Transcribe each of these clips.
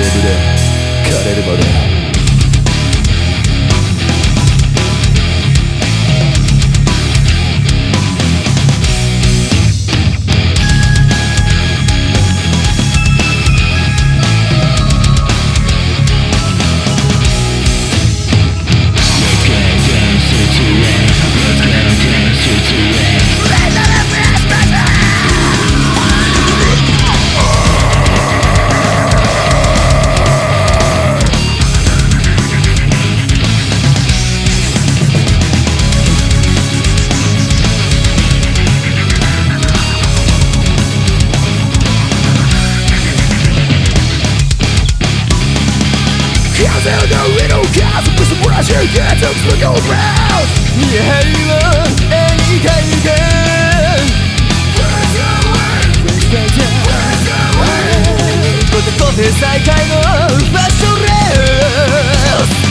で枯れるまで風の上の数ブスブラシゲットスゴーブラウン見えるよ絵に描いて コテコテ再会のファッションレース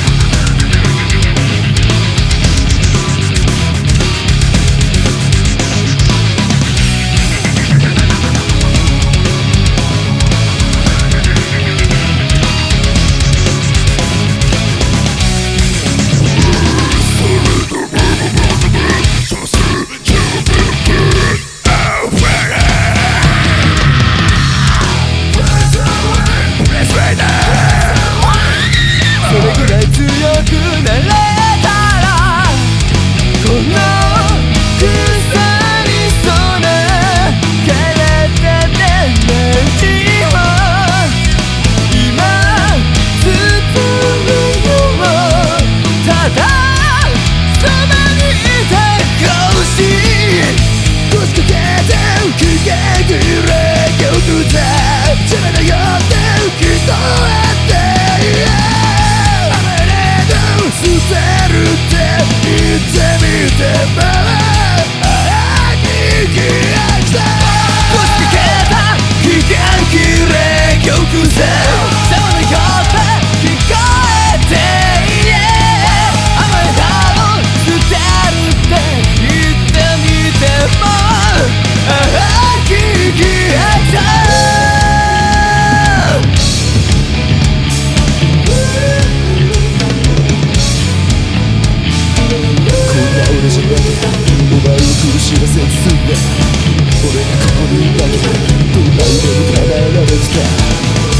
知らせすんだ俺がここにいたけどどんな夢も叶えられてた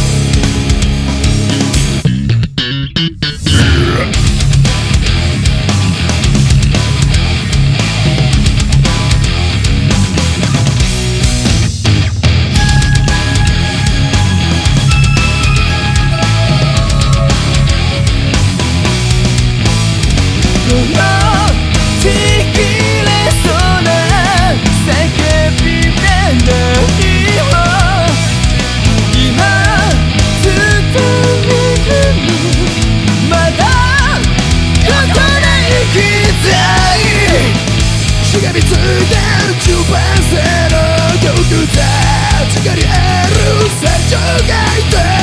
しがみついてる中盤性の極座力ある成長がいて